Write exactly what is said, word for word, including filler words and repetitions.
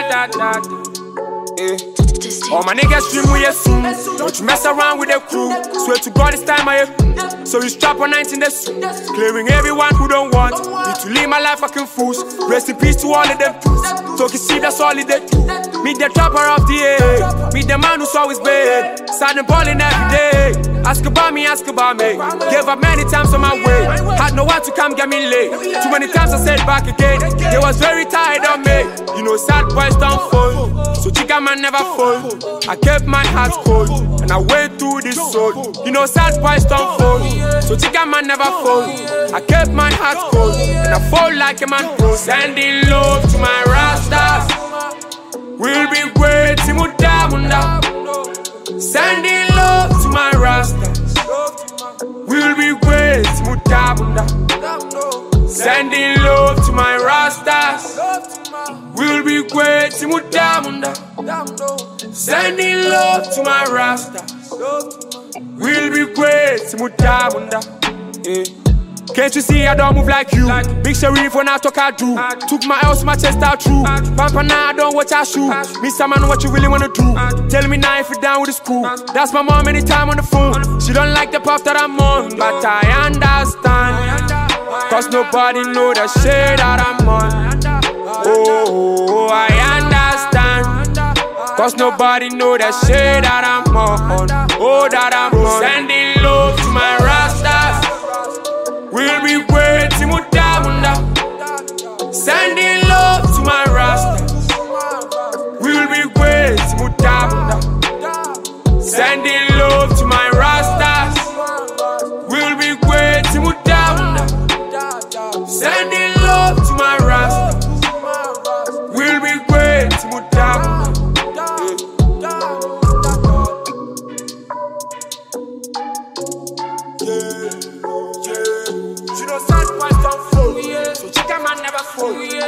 da da. Eh. All my niggas stream with you soon. Don't you mess around with the crew. Swear to God this time I hear. So you strap on nineteen the suit. Clearing everyone who don't want me to live my life fucking fools. Rest in peace to all of them tools. Talk you see that's all it they do. Meet the trapper of the air. Meet the man who's always bad. Sad and balling every day. Ask about me, ask about me. Gave up many times on my way. Had no one to come get me late. Too many times I said back again. They was very tired of me. You know sad boys don't fall. So chica man never fall. I kept my heart cold and I went through this soul. You know sad boys don't fall. So chica man never fall. I kept my heart cold and I fall like a man pro. Sending love to my rastas. We'll be great, Timudamunda. Sending love to my rastas. We'll be great, Timudamunda. Sending love to my rastas. We'll be great, Timudamunda. Sending love to my rastas. We'll be great, Timudamunda. Yeah. Can't you see I don't move like you? Big Sharif when I talk I do. Took my house, my chest out true. Pampa now I don't watch I shoot. Me some man what you really wanna do. Tell me now if you're down with the school. That's my mom anytime on the phone. She don't like the path that I'm on, but I understand. Cause nobody know the shit that I'm on. Oh, I understand. Cause nobody know the shit that I'm on. Oh, that I'm on. Sending love to my rastas. We'll be waiting with Damunda. Sending love to my rastas. We'll be waiting with Damunda. Sending love to my rastas. We'll be waiting with Damunda. Sending love to my rastas. We'll be waiting with Damunda. Yeah, yeah. You know sad boys don't fall, so chica man never fall.